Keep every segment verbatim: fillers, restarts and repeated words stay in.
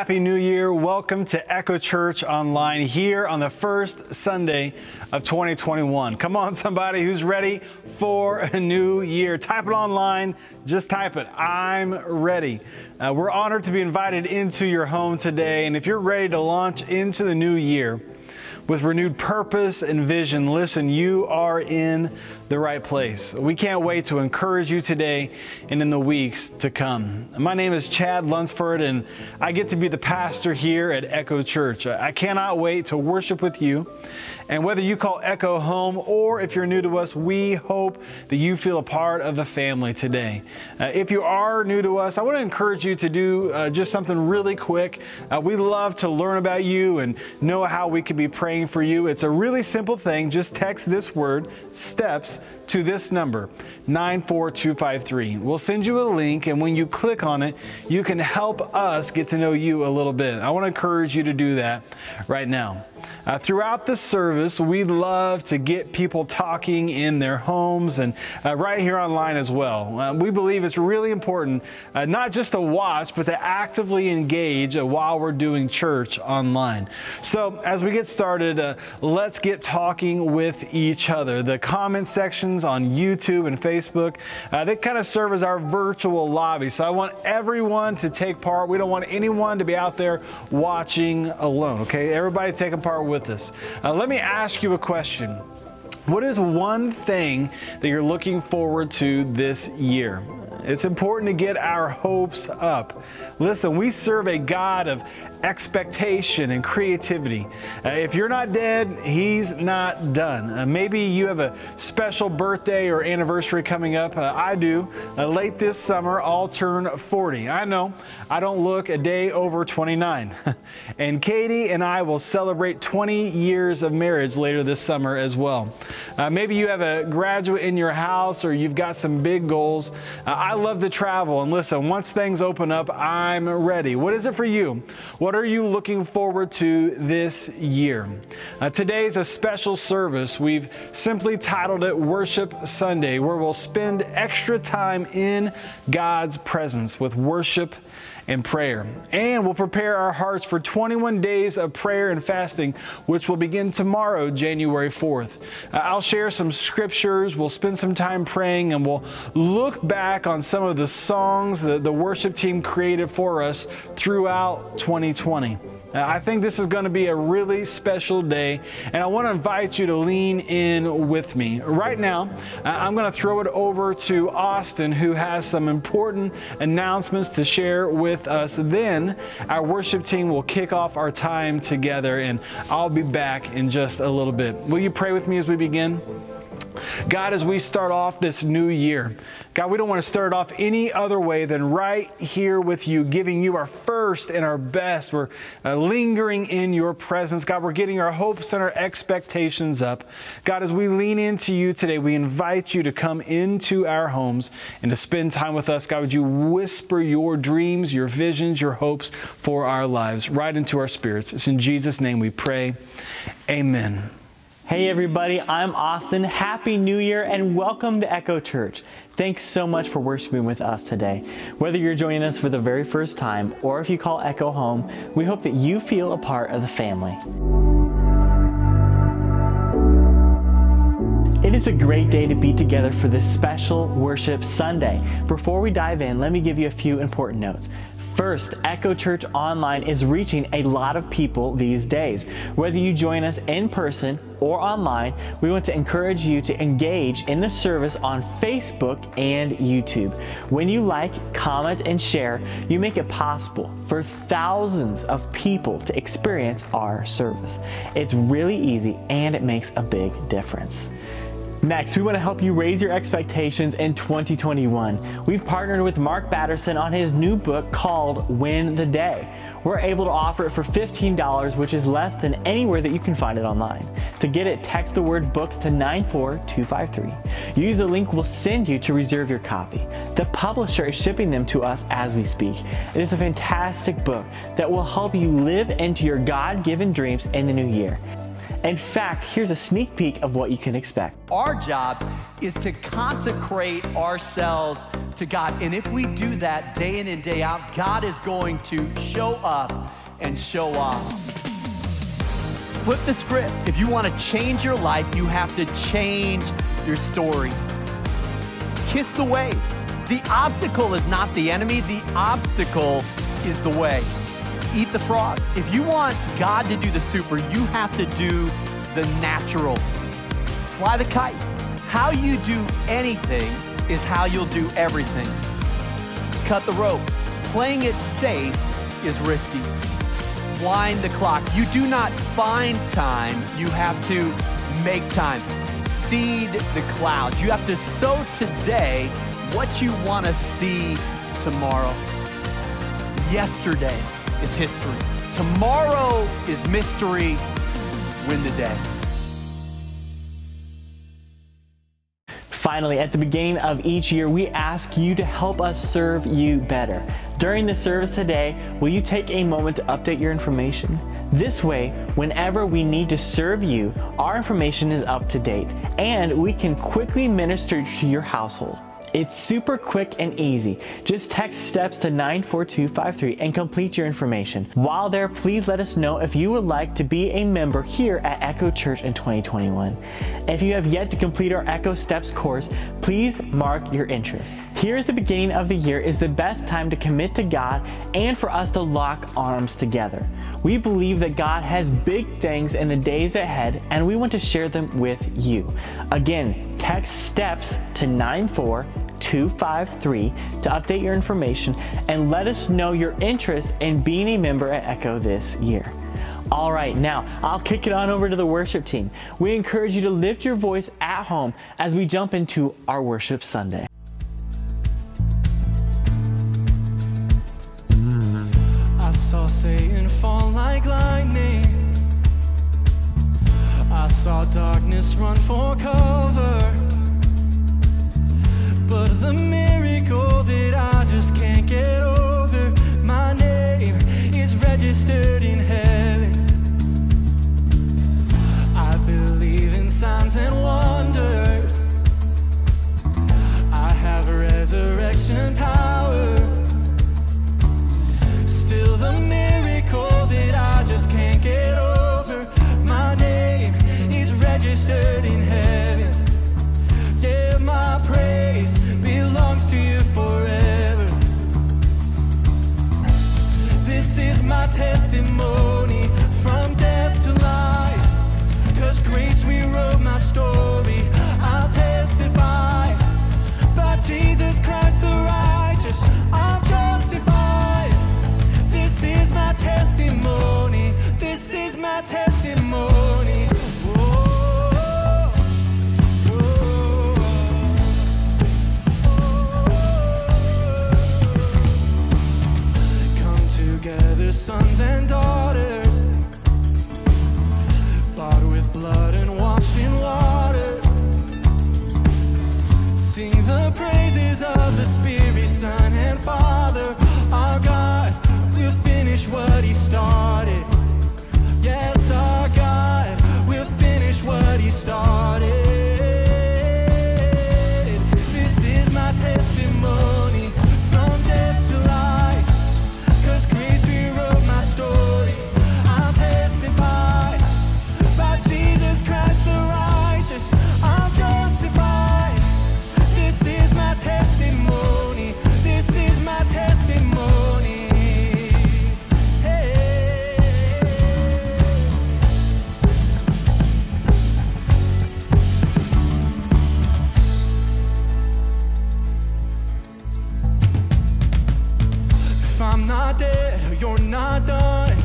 Happy New Year. Welcome to Echo Church Online here on the first Sunday of twenty twenty-one. Come on, somebody who's ready for a new year. Type it online. Just type it. I'm ready. Uh, we're honored to be invited into your home today. And if you're ready to launch into the new year with renewed purpose and vision, listen, you are in the right place. We can't wait to encourage you today and in the weeks to come. My name is Chad Lunsford, and I get to be the pastor here at Echo Church. I cannot wait to worship with you. And whether you call Echo home or if you're new to us, we hope that you feel a part of the family today. Uh, if you are new to us, I want to encourage you to do uh, just something really quick. Uh, we love to learn about you and know how we could be praying for you. It's a really simple thing. Just text this word, STEPS, to this number, nine four two five three. We'll send you a link, and when you click on it, you can help us get to know you a little bit. I want to encourage you to do that right now. Uh, throughout the service, we love to get people talking in their homes and uh, right here online as well. Uh, we believe it's really important uh, not just to watch, but to actively engage uh, while we're doing church online. So as we get started, uh, let's get talking with each other. The comment sections on YouTube and Facebook, uh, they kind of serve as our virtual lobby. So I want everyone to take part. We don't want anyone to be out there watching alone, okay? Everybody taking part with us. Uh, let me ask you a question. What is one thing that you're looking forward to this year? It's important to get our hopes up. Listen, we serve a God of expectation and creativity. Uh, if you're not dead, He's not done. Uh, maybe you have a special birthday or anniversary coming up. Uh, I do. Uh, late this summer, I'll turn forty. I know, I don't look a day over twenty-nine. And Katie and I will celebrate twenty years of marriage later this summer as well. Uh, maybe you have a graduate in your house or you've got some big goals. Uh, I love to travel, and listen, once things open up, I'm ready. What is it for you? What are you looking forward to this year? Uh, today is a special service. We've simply titled it Worship Sunday, where we'll spend extra time in God's presence with worship and prayer. And we'll prepare our hearts for twenty-one days of prayer and fasting, which will begin tomorrow, January fourth. Uh, I'll share some scriptures, we'll spend some time praying, and we'll look back on some of the songs that the worship team created for us throughout twenty twenty. I think this is going to be a really special day, and I want to invite you to lean in with me. Right now, I'm going to throw it over to Austin, who has some important announcements to share with us. Then our worship team will kick off our time together, and I'll be back in just a little bit. Will you pray with me as we begin? God, as we start off this new year, God, we don't want to start off any other way than right here with you, giving you our first and our best. We're uh, lingering in your presence. God, we're getting our hopes and our expectations up. God, as we lean into you today, we invite you to come into our homes and to spend time with us. God, would you whisper your dreams, your visions, your hopes for our lives right into our spirits. It's in Jesus' name we pray. Amen. Hey everybody, I'm Austin. Happy New Year and welcome to Echo Church. Thanks so much for worshiping with us today. Whether you're joining us for the very first time or if you call Echo home, we hope that you feel a part of the family. It is a great day to be together for this special Worship Sunday. Before we dive in, let me give you a few important notes. First, Echo Church Online is reaching a lot of people these days. Whether you join us in person or online, we want to encourage you to engage in the service on Facebook and YouTube. When you like, comment, and share, you make it possible for thousands of people to experience our service. It's really easy and it makes a big difference. Next, we want to help you raise your expectations in twenty twenty-one. We've partnered with Mark Batterson on his new book called Win the Day. We're able to offer it for fifteen dollars, which is less than anywhere that you can find it online. To get it, text the word books to nine four two five three. Use the link we'll send you to reserve your copy. The publisher is shipping them to us as we speak. It is a fantastic book that will help you live into your God-given dreams in the new year. In fact, here's a sneak peek of what you can expect. Our job is to consecrate ourselves to God. And if we do that day in and day out, God is going to show up and show off. Flip the script. If you want to change your life, you have to change your story. Kiss the wave. The obstacle is not the enemy. The obstacle is the way. Eat the frog. If you want God to do the super, you have to do the natural. Fly the kite. How you do anything is how you'll do everything. Cut the rope. Playing it safe is risky. Wind the clock. You do not find time, you have to make time. Seed the clouds. You have to sow today what you want to see tomorrow. Yesterday is history. Tomorrow is mystery. Win the day. Finally, at the beginning of each year, we ask you to help us serve you better. During the service today, will you take a moment to update your information? This way, whenever we need to serve you, our information is up to date, and we can quickly minister to your household. It's super quick and easy. Just text STEPS to nine four two five three and complete your information. While there, please let us know if you would like to be a member here at Echo Church in twenty twenty-one. If you have yet to complete our Echo Steps course, please mark your interest. Here at the beginning of the year is the best time to commit to God and for us to lock arms together. We believe that God has big things in the days ahead, and we want to share them with you. Again, text STEPS to nine four two five three to update your information and let us know your interest in being a member at Echo this year. All right, now I'll kick it on over to the worship team. We encourage you to lift your voice at home as we jump into our Worship Sunday. I saw Satan fall like lightning. I saw darkness run for cover. But the miracle that I just can't get over, my name is registered in heaven. I believe in signs and wonders. I have resurrection power. Still the miracle that I just can't get over, my name is registered in heaven. Yeah, my praise belongs to you forever. This is my testimony from death to life. 'Cause grace rewrote my story. I'll testify by Jesus Christ the righteous. I'm justified. This is my testimony. This is my testimony. Together, sons and daughters, bought with blood and washed in water. Sing the praises of the Spirit, Son, and Father. Our God will finish what He started. Yes, our God will finish what He started. This is my testimony from death to life. 'Cause grace rewrote my story. I'll testify by Jesus Christ the righteous. I'm justified. This is my testimony. This is my testimony. Hey. If I'm not dead, you're not done.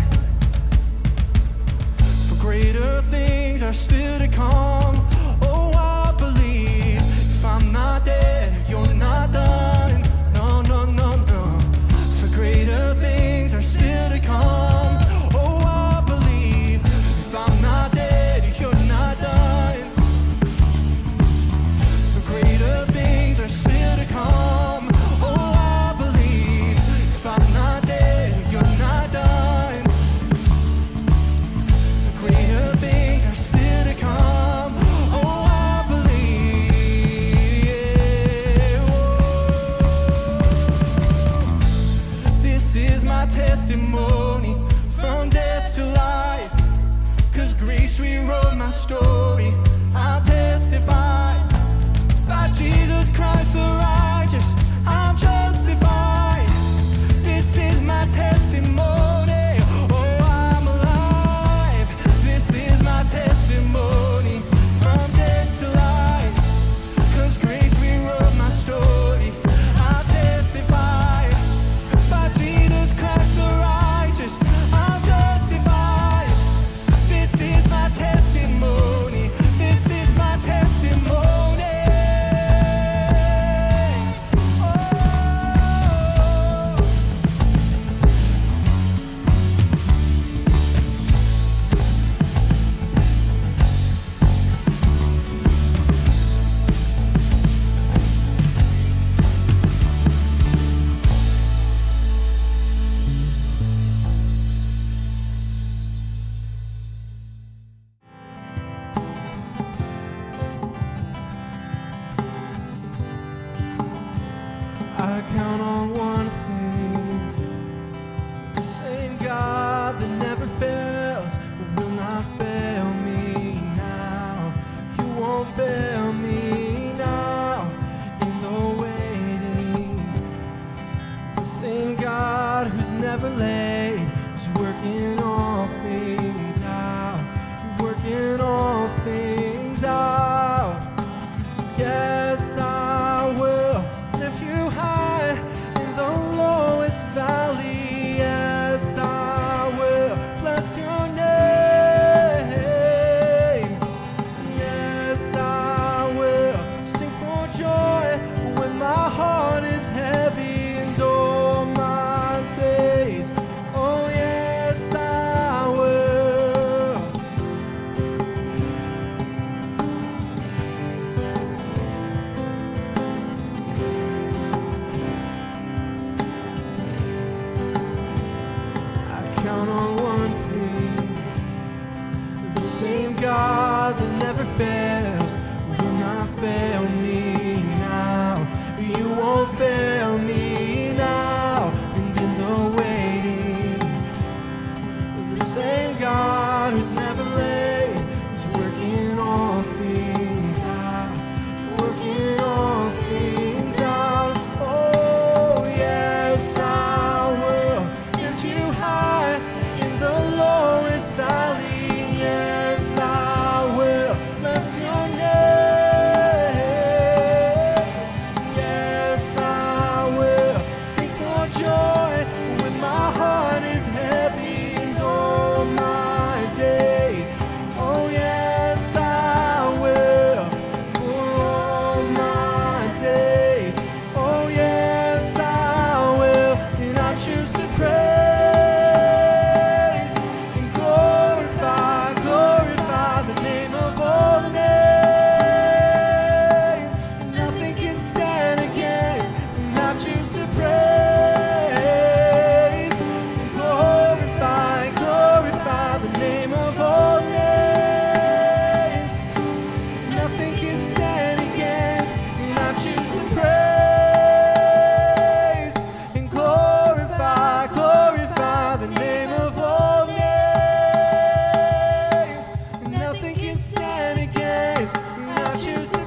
For greater things are still to come. Oh, I believe. If I'm not dead, you're not done. No, no, no, no. For greater things are still to come. Oh, I believe. If I'm not dead, you're not done. For greater things are still to come. Oh, I believe. If I'm not dead, you're not done. For greater things are still testimony from death to life. 'Cause grace rewrote my story. I'll testify by Jesus Christ the righteous. I'm justified. This is my testimony. Oh, I'm alive. This is my testimony from death to life. 'Cause grace rewrote my story. I'll testify by Jesus Christ the righteous. I'll testify. This is my testimony. This is my testimony. I count on one thing, the same God that never fails will not fail me now. You won't fail me now in the waiting. The same God who's never late is working all things out, working all things out. Yes, I will lift you high in the lowest valley. Yes, I will bless your name. Yes, I will sing for joy when my heart is heavy and all my days. Oh, yes, I will. Count on one thing, the same God that never fails will not fail me now. You won't fail me now, and in the waiting, the same God who's never late is working all things out, working all things out. Oh, yes, I will lift you high in the lowest valley. Yes, I will bless your name. Yes, I will sing for joy when my heart is heavy and all my days. Oh, yes, I will for all my days. Oh, yes, I will. And I choose to praise and glorify, glorify the name of all names. Nothing can stand against. And I choose to praise and glorify, glorify the name of all names. Nothing can stand against. And I choose to praise and glorify, glorify the name of all names. Nothing can stand against. And I choose to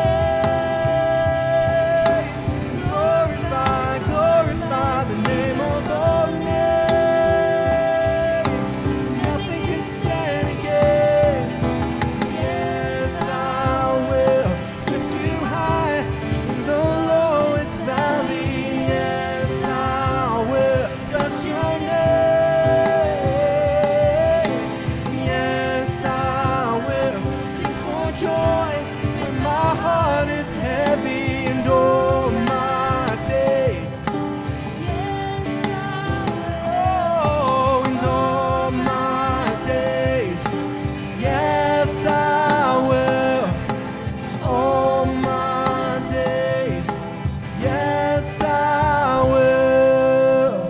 praise, glorify, glorify the name of all names. Nothing can stand against. Yes, I will lift you high in the lowest valley. Yes, I will bless your name. Yes, I will sing for joy when my heart is heavy and all my days. Oh, and all my days. Yes, I will. All my days. Yes, I will.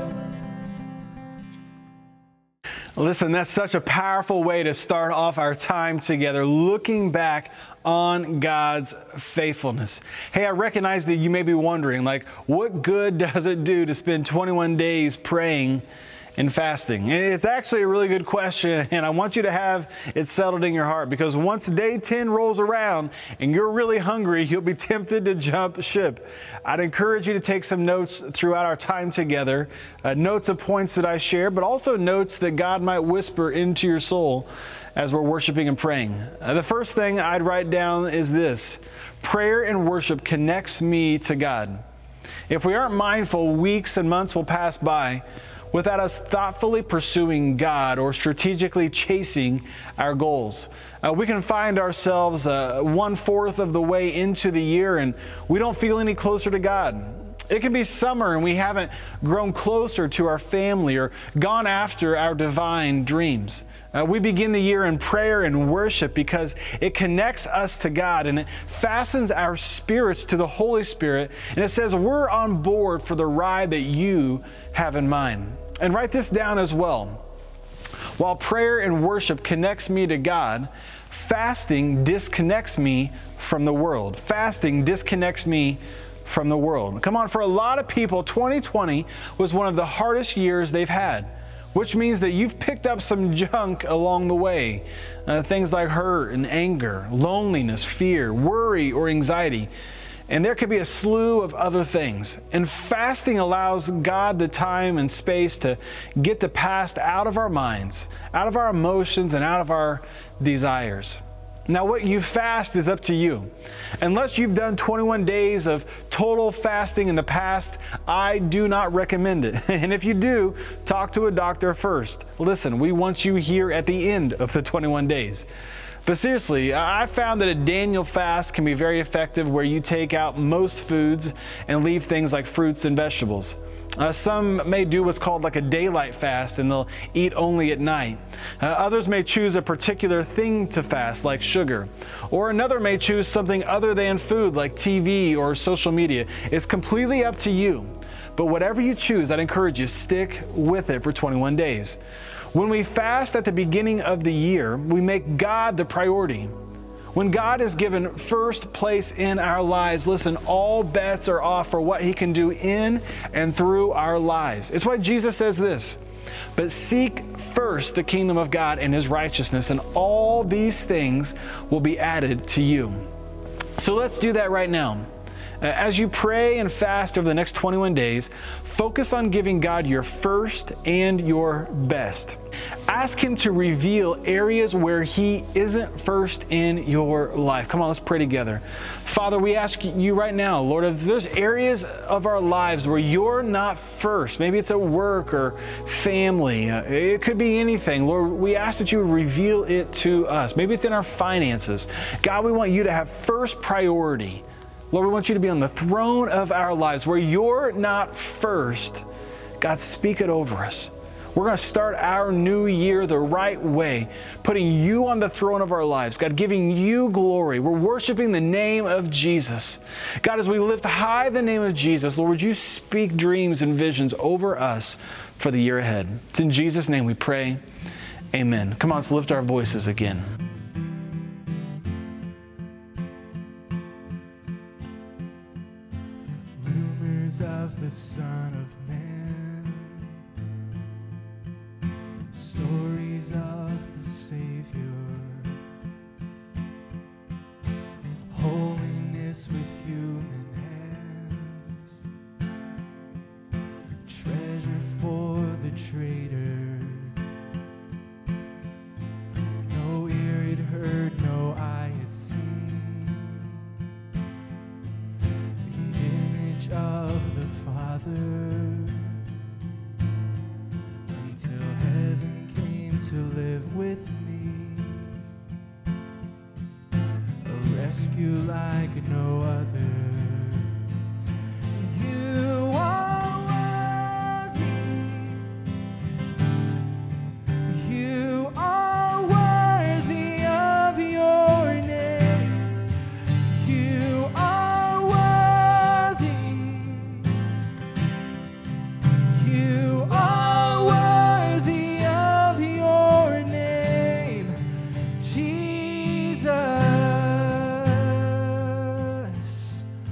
Listen, that's such a powerful way to start off our time together, looking back on God's faithfulness. Hey, I recognize that you may be wondering, like, what good does it do to spend twenty-one days praying in fasting? It's actually a really good question, and I want you to have it settled in your heart, because once day ten rolls around and you're really hungry, you'll be tempted to jump ship. I'd encourage you to take some notes throughout our time together, uh, notes of points that I share, but also notes that God might whisper into your soul as we're worshiping and praying. Uh, the first thing I'd write down is this: prayer and worship connects me to God. If we aren't mindful, weeks and months will pass by without us thoughtfully pursuing God or strategically chasing our goals. Uh, we can find ourselves uh, one-fourth of the way into the year and we don't feel any closer to God. It can be summer and we haven't grown closer to our family or gone after our divine dreams. Uh, we begin the year in prayer and worship because it connects us to God and it fastens our spirits to the Holy Spirit, and it says we're on board for the ride that you have in mind. And write this down as well. While prayer and worship connects me to God, fasting disconnects me from the world. Fasting disconnects me from the world. Come on, for a lot of people, twenty twenty was one of the hardest years they've had, which means that you've picked up some junk along the way. Uh, things like hurt and anger, loneliness, fear, worry, or anxiety. And there could be a slew of other things. And fasting allows God the time and space to get the past out of our minds, out of our emotions, and out of our desires. Now, what you fast is up to you. Unless you've done twenty-one days of total fasting in the past, I do not recommend it. And if you do, talk to a doctor first. Listen, we want you here at the end of the twenty-one days. But seriously, I found that a Daniel fast can be very effective where you take out most foods and leave things like fruits and vegetables. Uh, some may do what's called like a daylight fast, and they'll eat only at night. Uh, others may choose a particular thing to fast, like sugar. Or another may choose something other than food, like T V or social media. It's completely up to you. But whatever you choose, I'd encourage you, stick with it for twenty-one days. When we fast at the beginning of the year, we make God the priority. When God is given first place in our lives, listen, all bets are off for what He can do in and through our lives. It's why Jesus says this: but seek first the kingdom of God and His righteousness, and all these things will be added to you. So let's do that right now. As you pray and fast over the next twenty-one days, focus on giving God your first and your best. Ask Him to reveal areas where He isn't first in your life. Come on, let's pray together. Father, we ask you right now, Lord, if there's areas of our lives where you're not first, maybe it's at work or family, uh, it could be anything. Lord, we ask that you would reveal it to us. Maybe it's in our finances. God, we want you to have first priority. Lord, we want you to be on the throne of our lives. Where you're not first, God, speak it over us. We're going to start our new year the right way, putting you on the throne of our lives. God, giving you glory. We're worshiping the name of Jesus. God, as we lift high the name of Jesus, Lord, would you speak dreams and visions over us for the year ahead. It's in Jesus' name we pray. Amen. Come on, let's lift our voices again. Of the Son of Man, stories of the Savior, holiness with human hands, treasure for the traitor, no ear had heard, no eye had seen, the image of the Father, until heaven came to live with me, a rescue like no other. You are worthy, you are worthy of your name, you are worthy. You are worthy of your name, Jesus.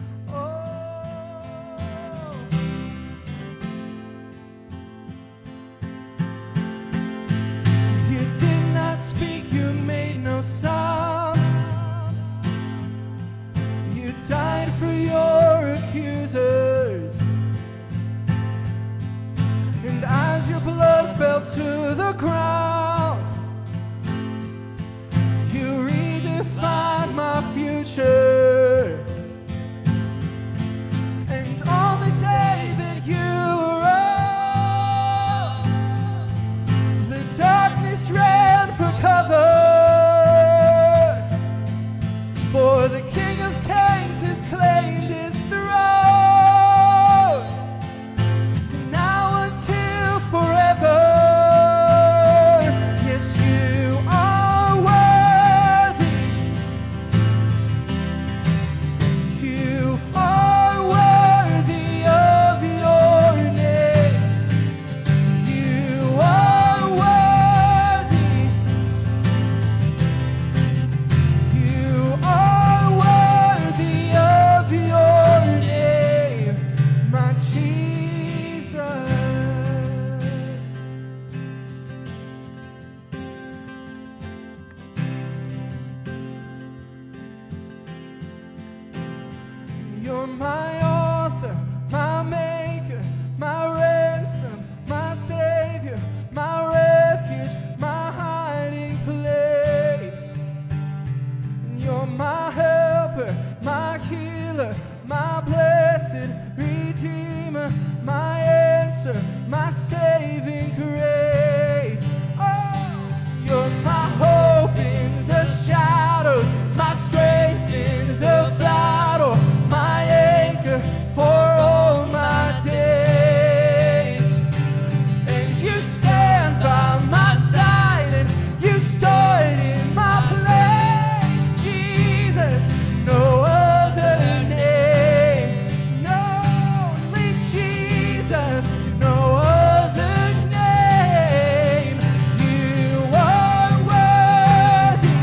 answer, my saving grace. Oh, you're my hope in the shadows, my strength in the battle, my anchor for all my days. And you stand by my side and you stood in my place, Jesus. No other name, no, only Jesus, no other name. You are worthy,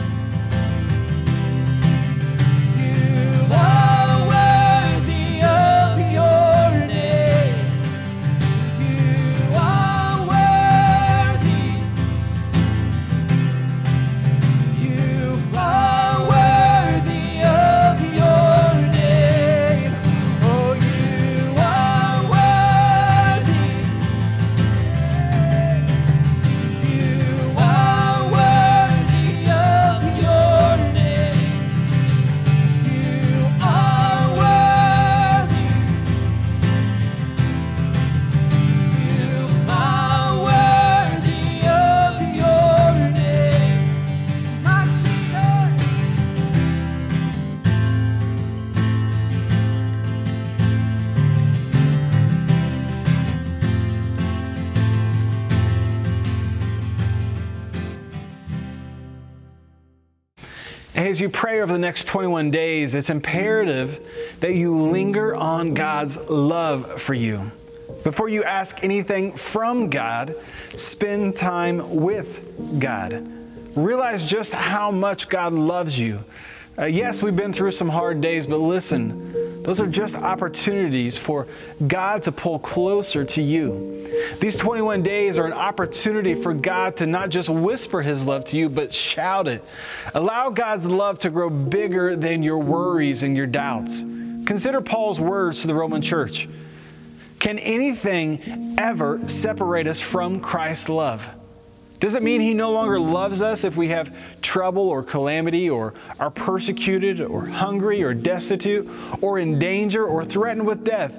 you are worthy of your name. You are worthy, you are worthy of your name. Oh, you are worthy, you are worthy of your name. You are worthy, you are worthy of your name, my Jesus. As you pray over the next twenty-one days, it's imperative that you linger on God's love for you. Before you ask anything from God, spend time with God. Realize just how much God loves you. Uh, yes, we've been through some hard days, but listen, those are just opportunities for God to pull closer to you. These twenty-one days are an opportunity for God to not just whisper His love to you, but shout it. Allow God's love to grow bigger than your worries and your doubts. Consider Paul's words to the Roman church. Can anything ever separate us from Christ's love? Does it mean He no longer loves us if we have trouble or calamity, or are persecuted or hungry or destitute or in danger or threatened with death?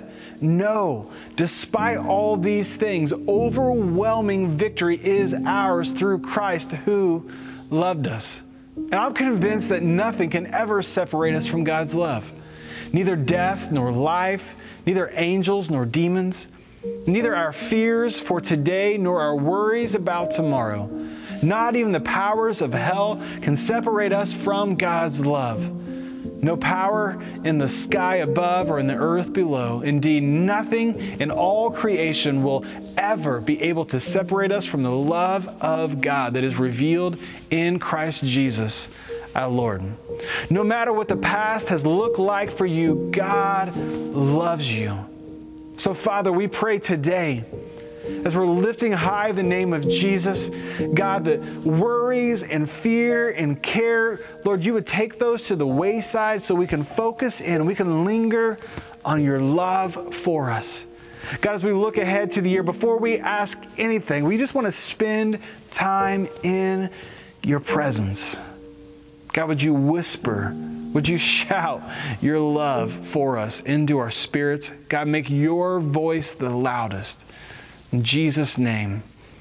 No. Despite all these things, overwhelming victory is ours through Christ who loved us. And I'm convinced that nothing can ever separate us from God's love. Neither death nor life, neither angels nor demons, neither our fears for today nor our worries about tomorrow. Not even the powers of hell can separate us from God's love. No power in the sky above or in the earth below. Indeed, nothing in all creation will ever be able to separate us from the love of God that is revealed in Christ Jesus, our Lord. No matter what the past has looked like for you, God loves you. So, Father, we pray today, as we're lifting high the name of Jesus, God, that worries and fear and care, Lord, you would take those to the wayside so we can focus in, we can linger on your love for us. God, as we look ahead to the year, before we ask anything, we just want to spend time in your presence. God, would you whisper, would you shout your love for us into our spirits? God, make your voice the loudest. In Jesus' name,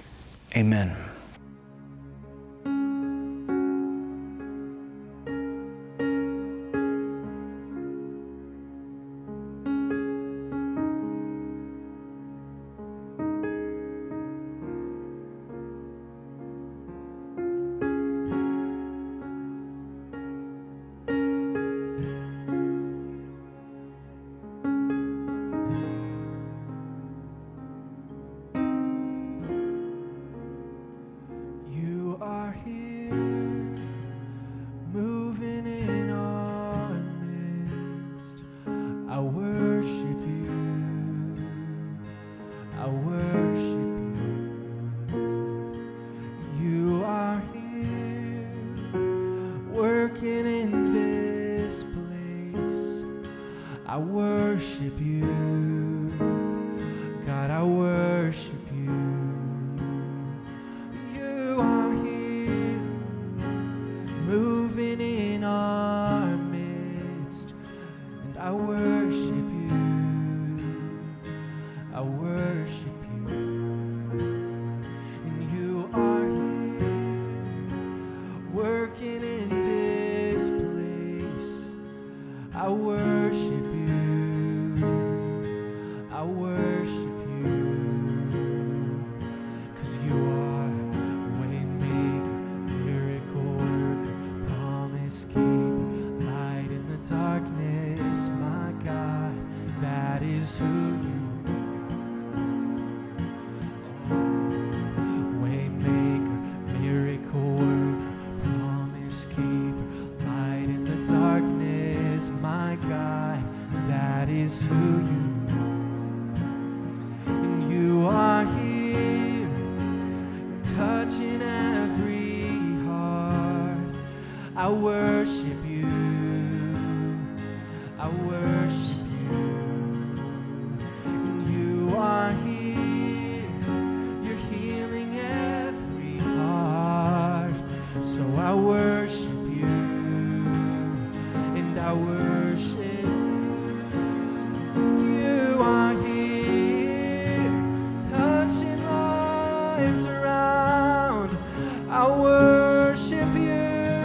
amen. who you are. Waymaker, miracle worker, promise keeper, light in the darkness, my God, that is who you are. And you are here, touching every heart. I worship you, I worship you. And you are here, you're healing every heart. So I worship you, and I worship you. You are here, touching lives around. I worship you.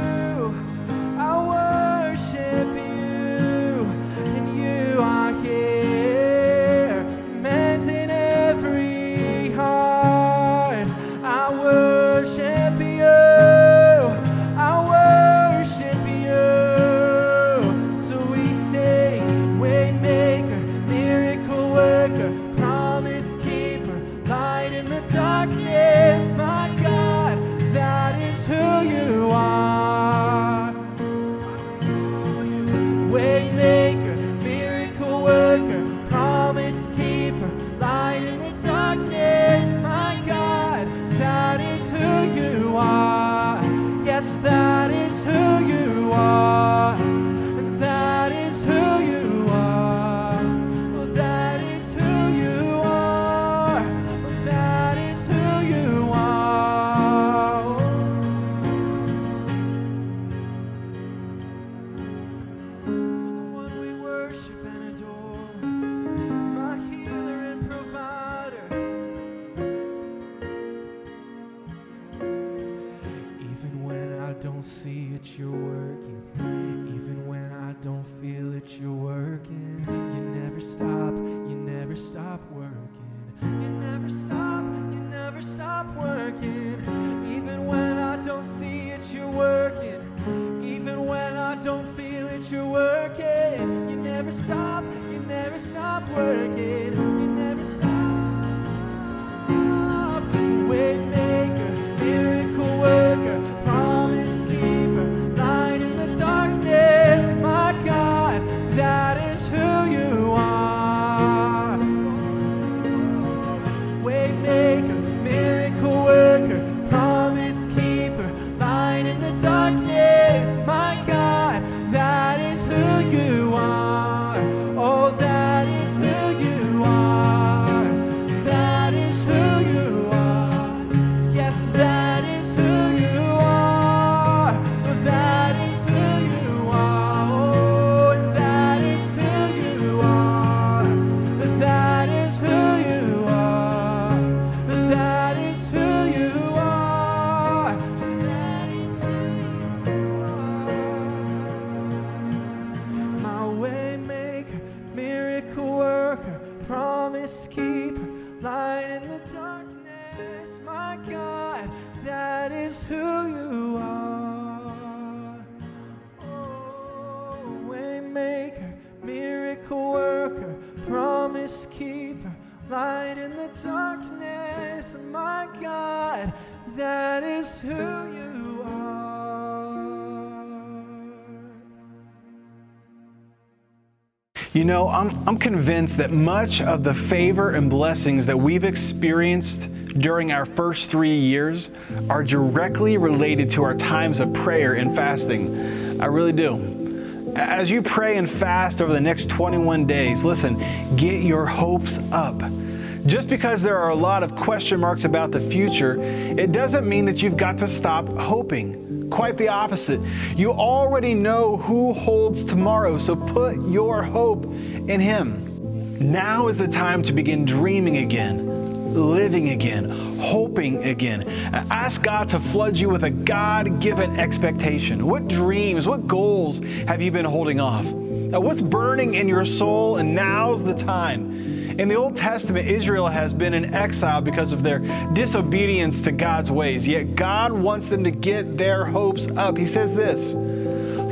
You know, I'm, I'm convinced that much of the favor and blessings that we've experienced during our first three years are directly related to our times of prayer and fasting. I really do. As you pray and fast over the next twenty-one days, listen, get your hopes up. Just because there are a lot of question marks about the future, it doesn't mean that you've got to stop hoping. Quite the opposite. You already know who holds tomorrow, so put your hope in Him. Now is the time to begin dreaming again, living again, hoping again. Ask God to flood you with a God-given expectation. What dreams, what goals have you been holding off? What's burning in your soul? And now's the time. In the Old Testament, Israel has been in exile because of their disobedience to God's ways, yet God wants them to get their hopes up. He says this,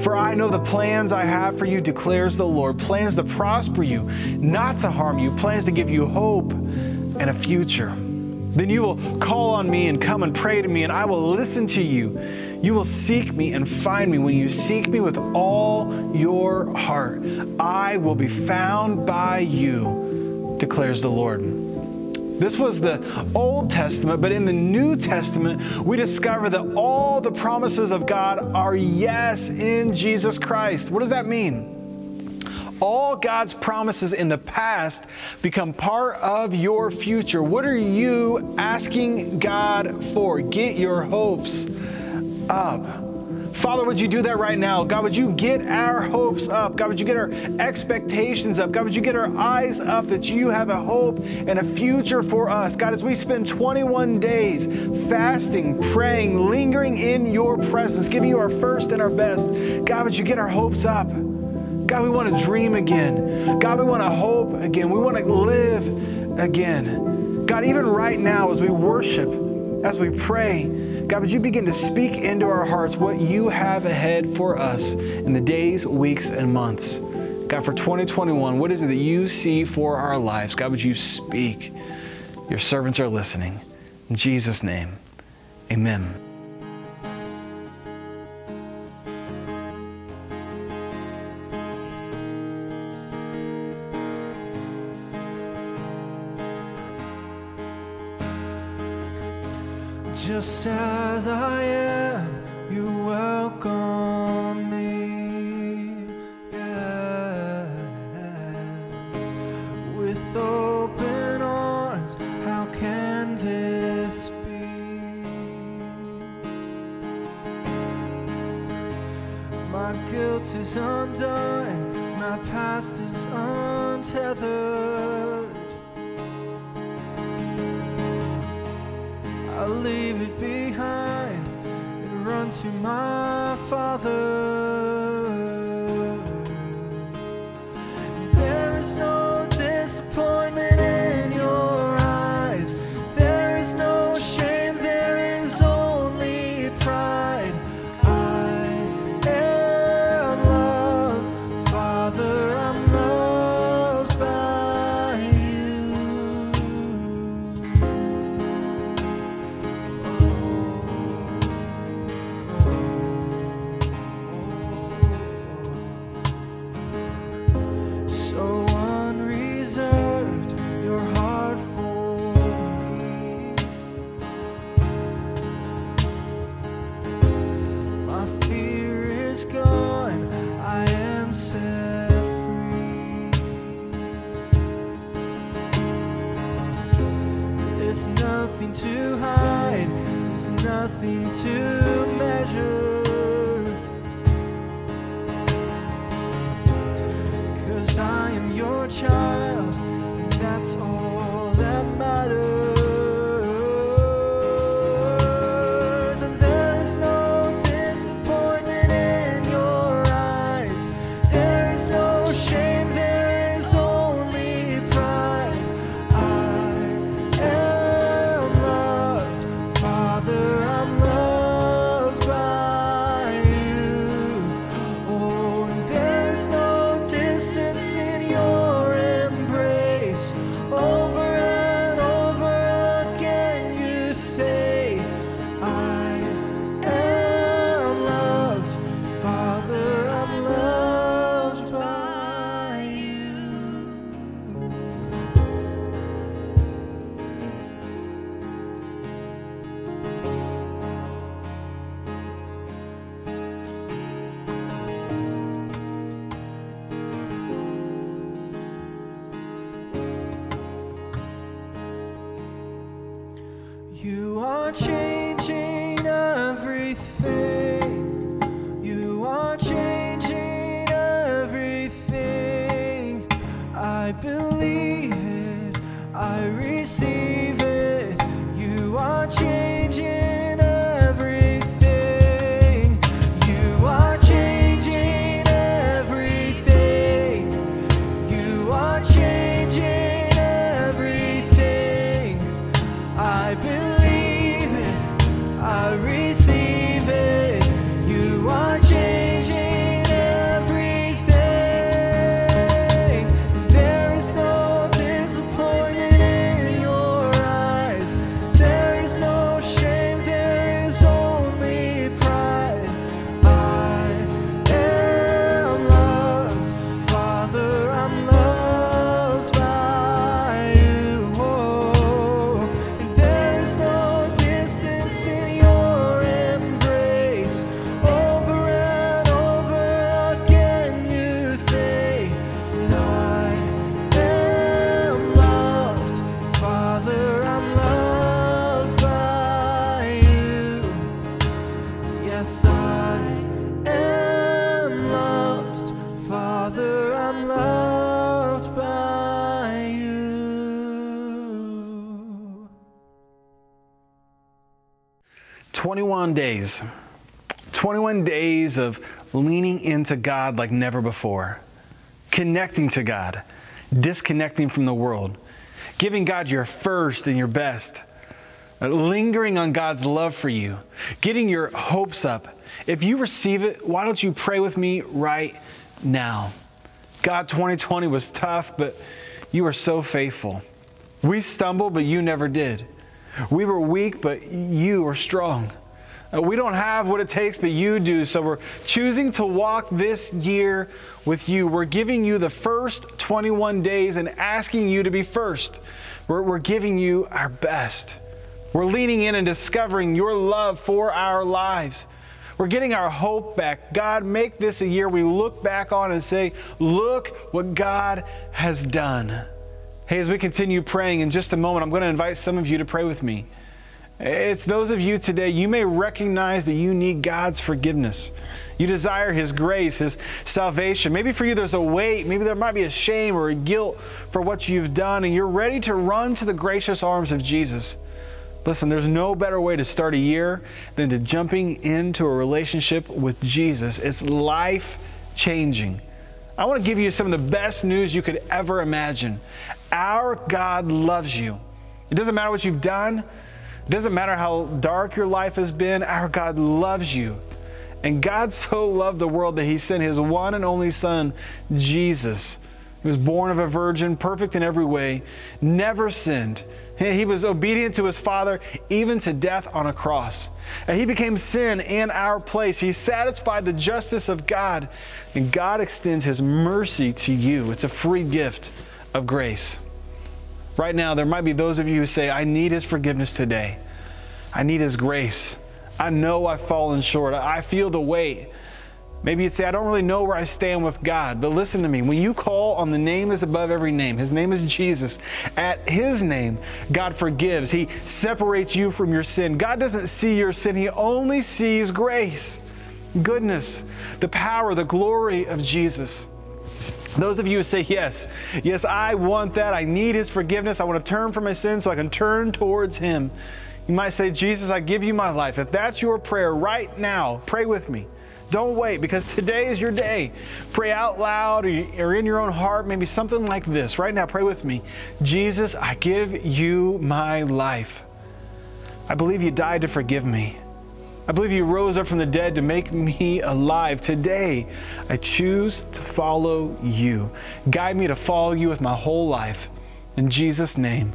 For I know the plans I have for you, declares the Lord, plans to prosper you, not to harm you, plans to give you hope and a future. Then you will call on me and come and pray to me, and I will listen to you. You will seek me and find me when you seek me with all your heart. I will be found by you, declares the Lord. This was the Old Testament, but in the New Testament, we discover that all the promises of God are yes in Jesus Christ. What does that mean? All God's promises in the past become part of your future. What are you asking God for? Get your hopes up. Father, would you do that right now? God, would you get our hopes up? God, would you get our expectations up? God, would you get our eyes up that you have a hope and a future for us? God, as we spend twenty-one days fasting, praying, lingering in your presence, giving you our first and our best, God, would you get our hopes up? God, we want to dream again. God, we want to hope again. We want to live again. God, even right now as we worship, as we pray, God, would you begin to speak into our hearts what you have ahead for us in the days, weeks, and months. God, for twenty twenty-one, what is it that you see for our lives? God, would you speak? Your servants are listening. In Jesus' name, amen. Just as I am, you welcome me, yeah. With open arms, how can this be? My guilt is undone, my past is untethered. I'll leave it behind and run to my Father. There is no disappointment in your eyes. There is no shame, there is only pride. I am loved, Father, I'm loved by you. So unreserved, your heart for me. My fear is gone, I am set free. There's nothing to hide, there's nothing to measure. 'Cause I am your child, and that's all that matters. And there is no disappointment in your eyes. There is no shame, there is only pride. I am loved, Father, I'm loved by you. Oh, and there is no distance in your embrace. Over and over again you say, I am loved, Father, I'm loved by you. You are changing everything. You are changing everything. I believe it. I receive it. You are changing everything. You are changing everything. You are changing everything. I believe it, I receive it. You are changing twenty-one days. twenty-one days of leaning into God like never before. Connecting to God. Disconnecting from the world. Giving God your first and your best. Lingering on God's love for you. Getting your hopes up. If you receive it, why don't you pray with me right now? God, twenty twenty was tough, but you are so faithful. We stumbled, but you never did. We were weak, but you were strong. Uh, we don't have what it takes, but you do. So we're choosing to walk this year with you. We're giving you the first twenty-one days and asking you to be first. We're, we're giving you our best. We're leaning in and discovering your love for our lives. We're getting our hope back. God, make this a year we look back on and say, look what God has done. Hey, as we continue praying in just a moment, I'm going to invite some of you to pray with me. It's those of you today, you may recognize that you need God's forgiveness. You desire His grace, His salvation. Maybe for you there's a weight, maybe there might be a shame or a guilt for what you've done, and you're ready to run to the gracious arms of Jesus. Listen, there's no better way to start a year than to jumping into a relationship with Jesus. It's life-changing. I want to give you some of the best news you could ever imagine. Our God loves you. It doesn't matter what you've done. It doesn't matter how dark your life has been. Our God loves you. And God so loved the world that He sent His one and only Son, Jesus. He was born of a virgin, perfect in every way, never sinned. He was obedient to His Father, even to death on a cross. And He became sin in our place. He satisfied the justice of God. And God extends His mercy to you. It's a free gift of grace. Right now, there might be those of you who say, I need His forgiveness today. I need His grace. I know I've fallen short. I feel the weight. Maybe you'd say, I don't really know where I stand with God. But listen to me. When you call on the name that's above every name, His name is Jesus. At His name, God forgives. He separates you from your sin. God doesn't see your sin. He only sees grace, goodness, the power, the glory of Jesus. Those of you who say, yes, yes, I want that. I need His forgiveness. I want to turn from my sin so I can turn towards Him. You might say, Jesus, I give you my life. If that's your prayer right now, pray with me. Don't wait, because today is your day. Pray out loud or in your own heart, maybe something like this. Right now, pray with me. Jesus, I give you my life. I believe you died to forgive me. I believe you rose up from the dead to make me alive. Today, I choose to follow you. Guide me to follow you with my whole life. In Jesus' name,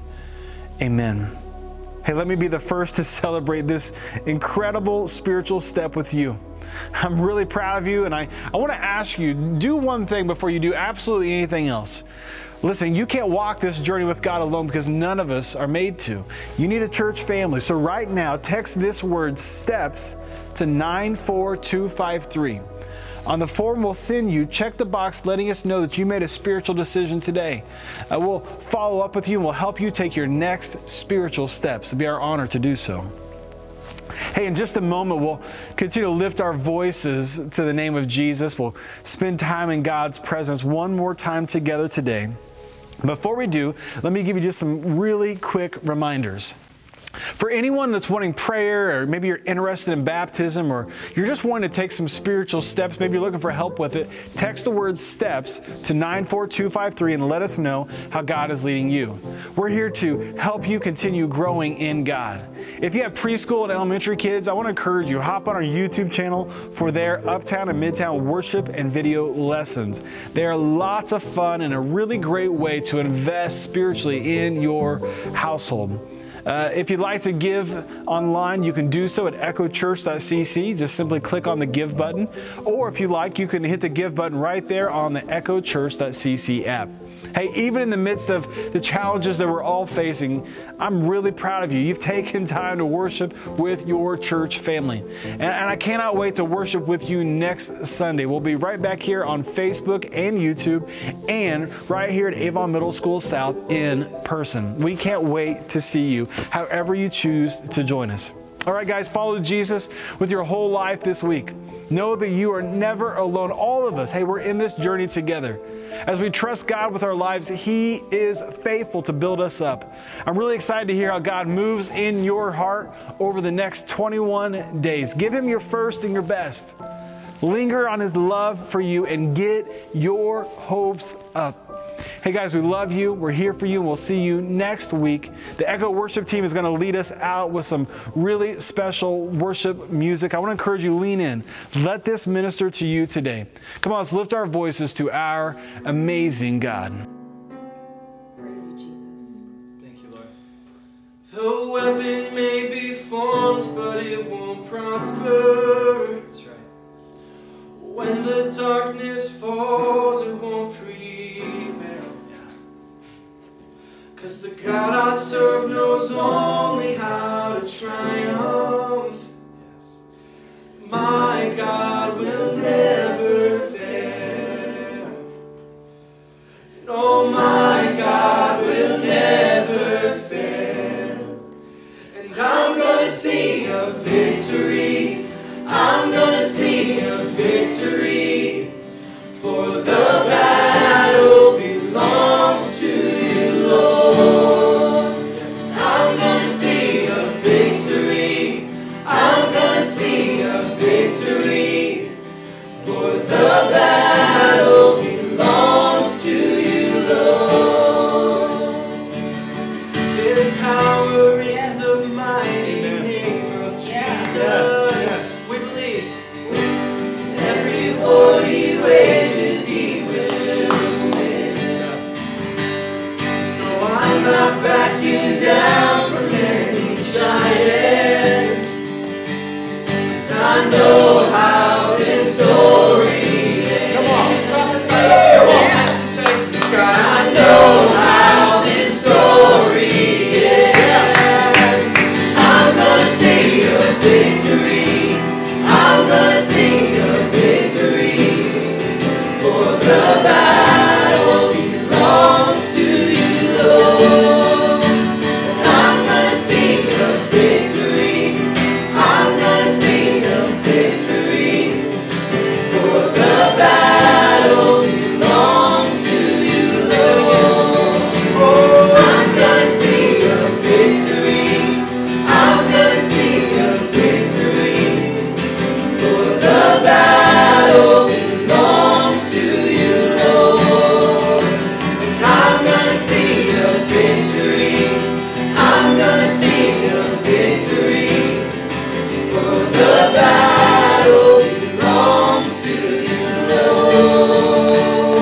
amen. Hey, let me be the first to celebrate this incredible spiritual step with you. I'm really proud of you, and I, I want to ask you, do one thing before you do absolutely anything else. Listen, you can't walk this journey with God alone because none of us are made to. You need a church family. So right now, text this word STEPS to nine four two five three. On the form we'll send you, check the box letting us know that you made a spiritual decision today. Uh, we'll follow up with you and we'll help you take your next spiritual steps. It'll be our honor to do so. Hey, in just a moment, we'll continue to lift our voices to the name of Jesus. We'll spend time in God's presence one more time together today. Before we do, let me give you just some really quick reminders. For anyone that's wanting prayer, or maybe you're interested in baptism, or you're just wanting to take some spiritual steps, maybe you're looking for help with it, text the word STEPS to nine four two five three and let us know how God is leading you. We're here to help you continue growing in God. If you have preschool and elementary kids, I want to encourage you, hop on our YouTube channel for their Uptown and Midtown worship and video lessons. They are lots of fun and a really great way to invest spiritually in your household. Uh, if you'd like to give online, you can do so at echo church dot c c. Just simply click on the Give button. Or if you like, you can hit the Give button right there on the echo church dot c c app. Hey, even in the midst of the challenges that we're all facing, I'm really proud of you. You've taken time to worship with your church family. And, and I cannot wait to worship with you next Sunday. We'll be right back here on Facebook and YouTube and right here at Avon Middle School South in person. We can't wait to see you, however you choose to join us. All right, guys, follow Jesus with your whole life this week. Know that you are never alone. All of us, hey, we're in this journey together. As we trust God with our lives, He is faithful to build us up. I'm really excited to hear how God moves in your heart over the next twenty-one days. Give Him your first and your best. Linger on His love for you and get your hopes up. Hey guys, we love you. We're here for you, and we'll see you next week. The Echo Worship team is going to lead us out with some really special worship music. I want to encourage you, lean in. Let this minister to you today. Come on, let's lift our voices to our amazing God. Praise you, Jesus. Thank you, Lord. The weapon may be formed, but it won't prosper. That's right. When the darkness falls, it won't prevail. 'Cause the God I serve knows only how to triumph. Yes. My God will never fail. No, my God will never fail. And I'm gonna see a victory. I'm gonna see a victory. For the battle belongs to you, Lord. Yes, I'm gonna see a victory. I'm gonna see a victory. For the battle belongs to you, Lord. There's power in the mighty name of Jesus. Yes, yes. We believe. Every war He wages, He will win. No, I'm not backing down from any giants. 'Cause I know how this story ends. Come on, prophesy. Come on, say, God, I know how this story ends. I'm gonna see a victory. I'm gonna see a victory. For the battle belongs to you, Lord. I'm gonna see a victory. I'm gonna see a victory. For the battle belongs to you, Lord. I'm gonna see a victory. I'm gonna see a victory. For the battle belongs to you, Lord. I'm gonna see a victory. I'm gonna see a victory. For the battle belongs to you, Lord.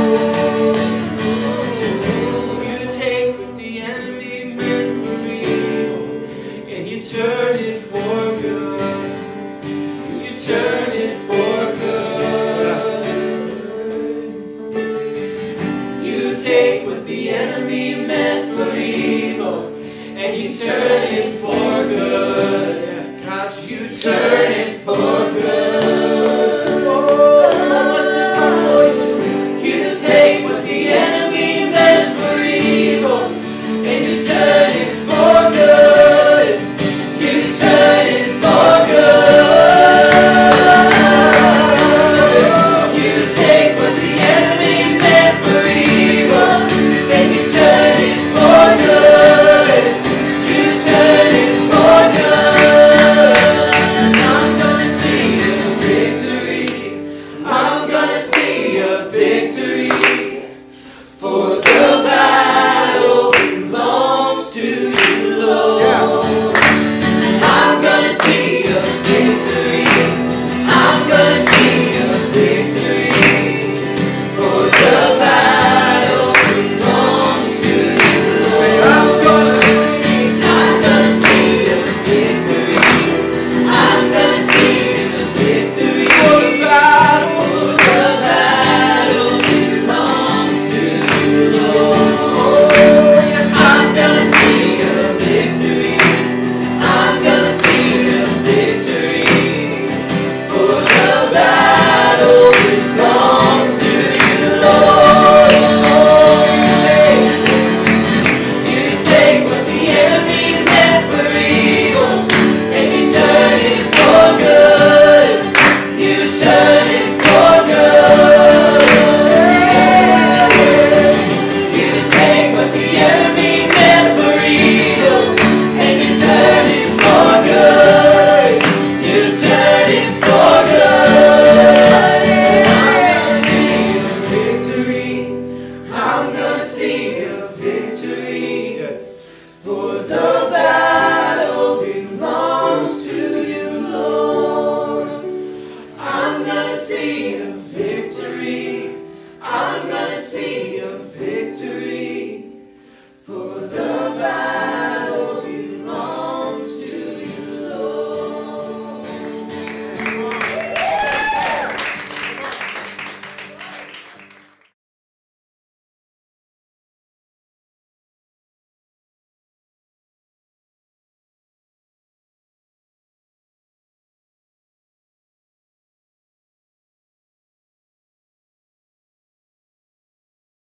So you take what the enemy meant for evil, and you turn it for good. You turn it for good. You take what the enemy meant for evil, and you turn it for good. Yes, God, you turn it for good.